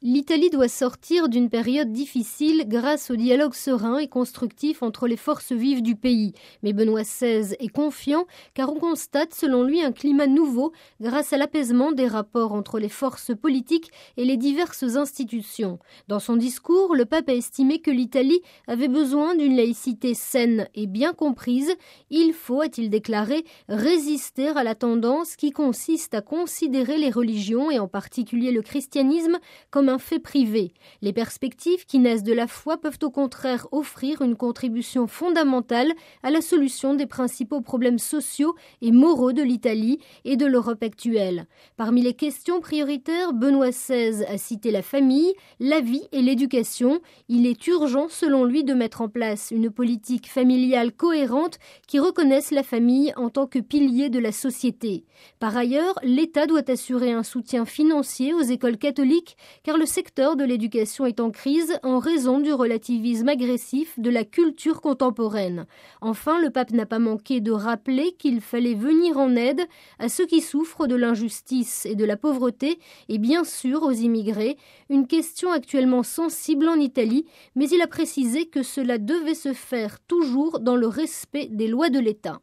L'Italie doit sortir d'une période difficile grâce au dialogue serein et constructif entre les forces vives du pays. Mais Benoît XVI est confiant car on constate selon lui un climat nouveau grâce à l'apaisement des rapports entre les forces politiques et les diverses institutions. Dans son discours, le pape a estimé que l'Italie avait besoin d'une laïcité saine et bien comprise. Il faut, a-t-il déclaré, résister à la tendance qui consiste à considérer les religions et en particulier le christianisme comme un fait privé. Les perspectives qui naissent de la foi peuvent au contraire offrir une contribution fondamentale à la solution des principaux problèmes sociaux et moraux de l'Italie et de l'Europe actuelle. Parmi les questions prioritaires, Benoît XVI a cité la famille, la vie et l'éducation. Il est urgent, selon lui, de mettre en place une politique familiale cohérente qui reconnaisse la famille en tant que pilier de la société. Par ailleurs, l'État doit assurer un soutien financier aux écoles catholiques car le secteur de l'éducation est en crise en raison du relativisme agressif de la culture contemporaine. Enfin, le pape n'a pas manqué de rappeler qu'il fallait venir en aide à ceux qui souffrent de l'injustice et de la pauvreté et bien sûr aux immigrés, une question actuellement sensible en Italie, mais il a précisé que cela devait se faire toujours dans le respect des lois de l'État.